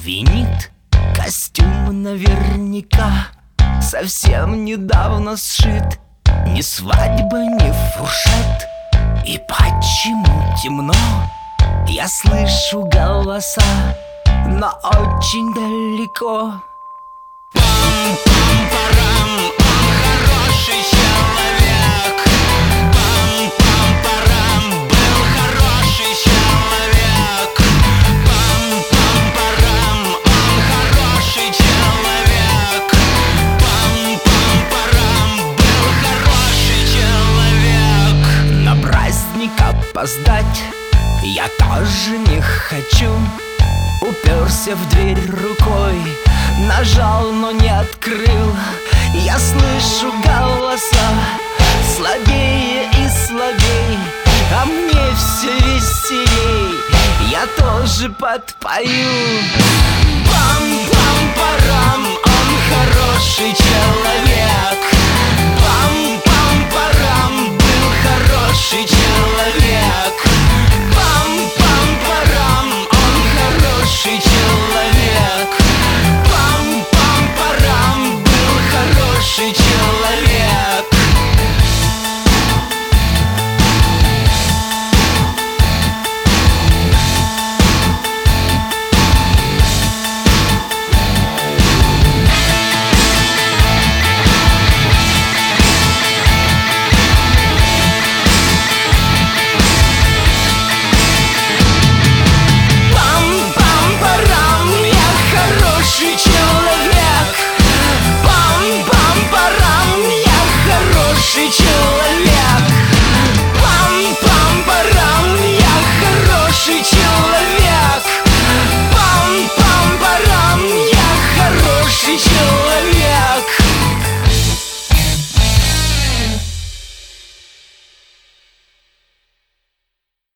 звенит. Костюм наверняка совсем недавно сшит. Ни свадьба, ни фуршет. И почему темно? Я слышу голоса, но очень далеко. Пам-пам-парам, он хороший человек. Пам-пам-парам, был хороший человек. Пам-пам-парам, он хороший человек. Пам-пам-парам, был хороший человек. На праздник опоздать я тоже не хочу. Уперся в дверь рукой, нажал, но не открыл. Я слышу голоса слабее и слабей, а мне все веселей. Я тоже подпою. Пам-пам-парам, он хороший человек.